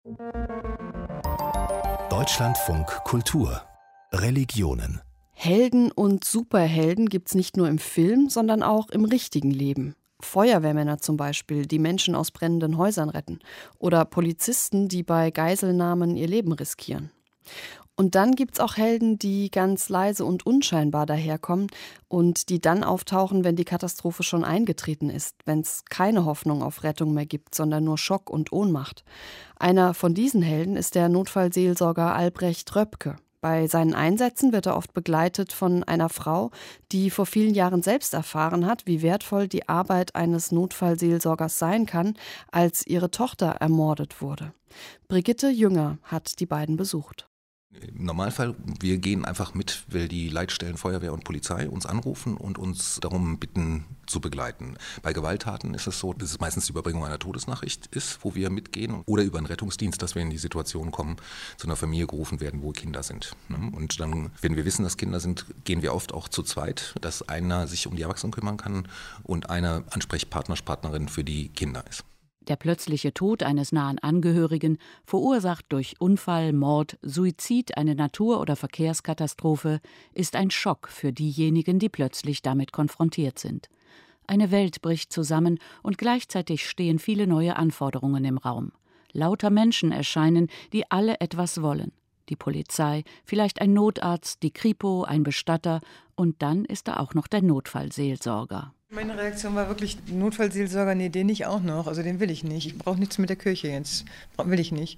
Deutschlandfunk Kultur Religionen. Helden und Superhelden gibt's nicht nur im Film, sondern auch im richtigen Leben. Feuerwehrmänner zum Beispiel, die Menschen aus brennenden Häusern retten. Oder Polizisten, die bei Geiselnahmen ihr Leben riskieren. Und dann gibt's auch Helden, die ganz leise und unscheinbar daherkommen und die dann auftauchen, wenn die Katastrophe schon eingetreten ist, wenn es keine Hoffnung auf Rettung mehr gibt, sondern nur Schock und Ohnmacht. Einer von diesen Helden ist der Notfallseelsorger Albrecht Röpke. Bei seinen Einsätzen wird er oft begleitet von einer Frau, die vor vielen Jahren selbst erfahren hat, wie wertvoll die Arbeit eines Notfallseelsorgers sein kann, als ihre Tochter ermordet wurde. Brigitte Jünger hat die beiden besucht. Im Normalfall, wir gehen einfach mit, weil die Leitstellen Feuerwehr und Polizei uns anrufen und uns darum bitten zu begleiten. Bei Gewalttaten ist es so, dass es meistens die Überbringung einer Todesnachricht ist, wo wir mitgehen, oder über einen Rettungsdienst, dass wir in die Situation kommen, zu einer Familie gerufen werden, wo Kinder sind. Und dann, wenn wir wissen, dass Kinder sind, gehen wir oft auch zu zweit, dass einer sich um die Erwachsenen kümmern kann und einer Ansprechpartnerin für die Kinder ist. Der plötzliche Tod eines nahen Angehörigen, verursacht durch Unfall, Mord, Suizid, eine Natur- oder Verkehrskatastrophe, ist ein Schock für diejenigen, die plötzlich damit konfrontiert sind. Eine Welt bricht zusammen und gleichzeitig stehen viele neue Anforderungen im Raum. Lauter Menschen erscheinen, die alle etwas wollen. Die Polizei, vielleicht ein Notarzt, die Kripo, ein Bestatter und dann ist da auch noch der Notfallseelsorger. Meine Reaktion war wirklich, Notfallseelsorger, nee, den nicht auch noch, also den will ich nicht. Ich brauche nichts mit der Kirche jetzt, will ich nicht.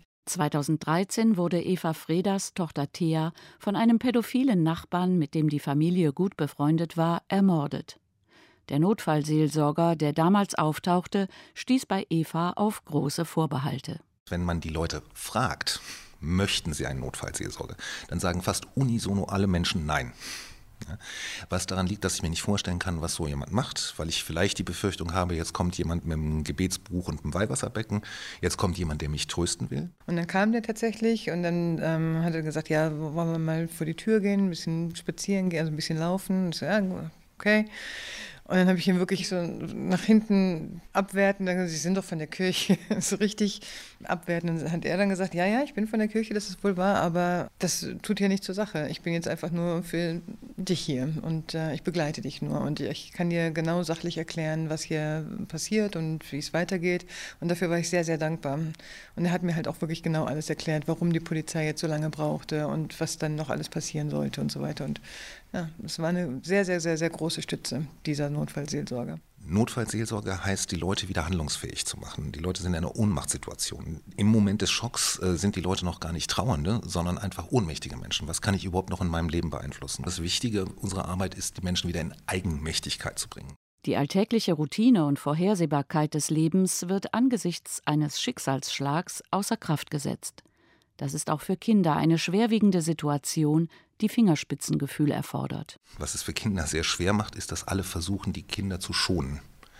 2013 wurde Eva Fredas Tochter Thea von einem pädophilen Nachbarn, mit dem die Familie gut befreundet war, ermordet. Der Notfallseelsorger, der damals auftauchte, stieß bei Eva auf große Vorbehalte. Wenn man die Leute fragt, möchten sie einen Notfallseelsorger, dann sagen fast unisono alle Menschen nein. Ja, was daran liegt, dass ich mir nicht vorstellen kann, was so jemand macht, weil ich vielleicht die Befürchtung habe, jetzt kommt jemand mit einem Gebetsbuch und einem Weihwasserbecken, jetzt kommt jemand, der mich trösten will. Und dann kam der tatsächlich und dann hat er gesagt, ja, wollen wir mal vor die Tür gehen, ein bisschen spazieren gehen, also ein bisschen laufen. Ich so, ja, okay. Und dann habe ich ihn wirklich so nach hinten abwertend, dann gesagt, Sie sind doch von der Kirche, so richtig abwertend. Dann hat er dann gesagt, ja, ich bin von der Kirche, das ist wohl wahr, aber das tut ja nichts zur Sache. Ich bin jetzt einfach nur für dich hier und ich begleite dich nur und ich kann dir genau sachlich erklären, was hier passiert und wie es weitergeht. Und dafür war ich sehr, sehr dankbar. Und er hat mir halt auch wirklich genau alles erklärt, warum die Polizei jetzt so lange brauchte und was dann noch alles passieren sollte und so weiter. Und ja, es war eine sehr, sehr, sehr, sehr große Stütze, dieser Notfallseelsorger. Notfallseelsorge heißt, die Leute wieder handlungsfähig zu machen. Die Leute sind in einer Ohnmachtssituation. Im Moment des Schocks sind die Leute noch gar nicht Trauernde, sondern einfach ohnmächtige Menschen. Was kann ich überhaupt noch in meinem Leben beeinflussen? Das Wichtige unserer Arbeit ist, die Menschen wieder in Eigenmächtigkeit zu bringen. Die alltägliche Routine und Vorhersehbarkeit des Lebens wird angesichts eines Schicksalsschlags außer Kraft gesetzt. Das ist auch für Kinder eine schwerwiegende Situation, die Fingerspitzengefühl erfordert. Was es für Kinder sehr schwer macht, ist, dass alle versuchen, die Kinder zu schonen.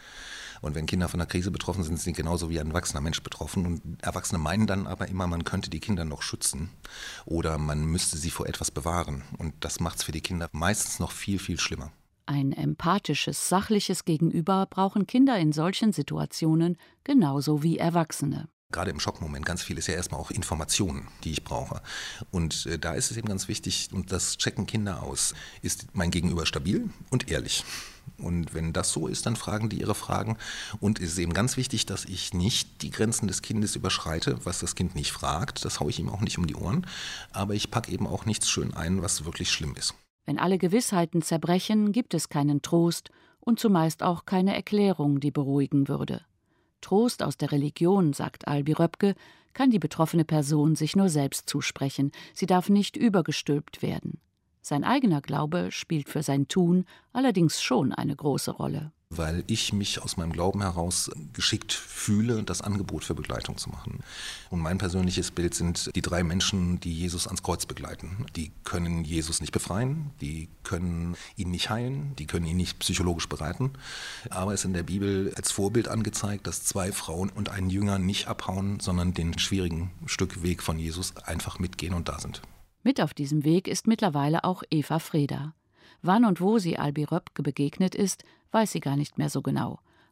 Und wenn Kinder von einer Krise betroffen sind, sind sie genauso wie ein erwachsener Mensch betroffen. Und Erwachsene meinen dann aber immer, man könnte die Kinder noch schützen oder man müsste sie vor etwas bewahren. Und das macht es für die Kinder meistens noch viel, viel schlimmer. Ein empathisches, sachliches Gegenüber brauchen Kinder in solchen Situationen genauso wie Erwachsene. Gerade im Schockmoment, ganz viel ist ja erstmal auch Informationen, die ich brauche. Und da ist es eben ganz wichtig, und das checken Kinder aus, ist mein Gegenüber stabil und ehrlich. Und wenn das so ist, dann fragen die ihre Fragen. Und es ist eben ganz wichtig, dass ich nicht die Grenzen des Kindes überschreite, was das Kind nicht fragt. Das haue ich ihm auch nicht um die Ohren. Aber ich packe eben auch nichts schön ein, was wirklich schlimm ist. Wenn alle Gewissheiten zerbrechen, gibt es keinen Trost und zumeist auch keine Erklärung, die beruhigen würde. Trost aus der Religion, sagt Albi Röpke, kann die betroffene Person sich nur selbst zusprechen. Sie darf nicht übergestülpt werden. Sein eigener Glaube spielt für sein Tun allerdings schon eine große Rolle. Weil ich mich aus meinem Glauben heraus geschickt fühle, das Angebot für Begleitung zu machen. Und mein persönliches Bild sind die 3 Menschen, die Jesus ans Kreuz begleiten. Die können Jesus nicht befreien, die können ihn nicht heilen, die können ihn nicht psychologisch bereiten. Aber es ist in der Bibel als Vorbild angezeigt, dass 2 Frauen und ein Jünger nicht abhauen, sondern den schwierigen Stück Weg von Jesus einfach mitgehen und da sind. Mit auf diesem Weg ist mittlerweile auch Eva Freda. Wann und wo sie Albi Röpke begegnet ist, weiß sie gar nicht mehr so genau.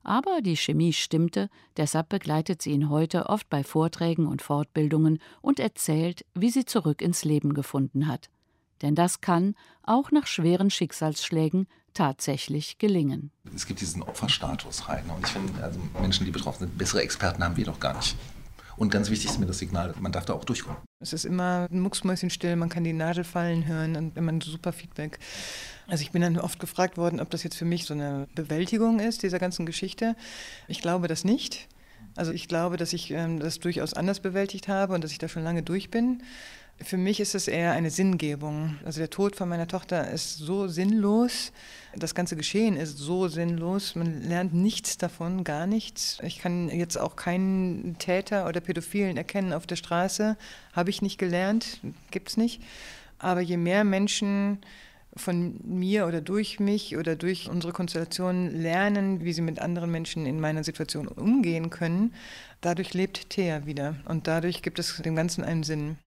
Aber die Chemie stimmte, deshalb begleitet sie ihn heute oft bei Vorträgen und Fortbildungen und erzählt, wie sie zurück ins Leben gefunden hat. Denn das kann, auch nach schweren Schicksalsschlägen, tatsächlich gelingen. Es gibt diesen Opferstatus rein. Und ich finde, also Menschen, die betroffen sind, bessere Experten haben wir doch gar nicht. Und ganz wichtig ist mir das Signal, man darf da auch durchkommen. Es ist immer mucksmäuschenstill, man kann die Nadel fallen hören und immer ein super Feedback. Also ich bin dann oft gefragt worden, ob das jetzt für mich so eine Bewältigung ist, dieser ganzen Geschichte. Ich glaube das nicht. Also ich glaube, dass ich das durchaus anders bewältigt habe und dass ich da schon lange durch bin. Für mich ist es eher eine Sinngebung. Also der Tod von meiner Tochter ist so sinnlos, das ganze Geschehen ist so sinnlos, man lernt nichts davon, gar nichts. Ich kann jetzt auch keinen Täter oder Pädophilen erkennen auf der Straße, habe ich nicht gelernt, gibt's nicht. Aber je mehr Menschen von mir oder durch mich oder durch unsere Konstellation lernen, wie sie mit anderen Menschen in meiner Situation umgehen können, dadurch lebt Thea wieder und dadurch gibt es dem Ganzen einen Sinn.